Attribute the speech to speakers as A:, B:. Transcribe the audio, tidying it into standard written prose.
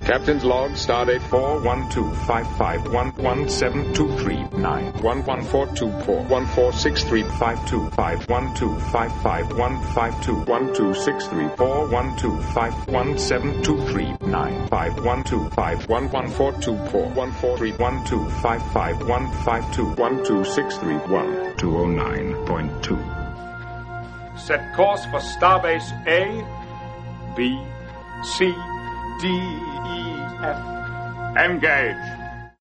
A: Captain's log, stardate
B: 412-4-125-125-125-126-3-4-125-11723-9-5-125-146-3-1-2-6-3-4-125-125-126-3-1.
C: Set course for Starbase A, B, C, D, E, F. Engage.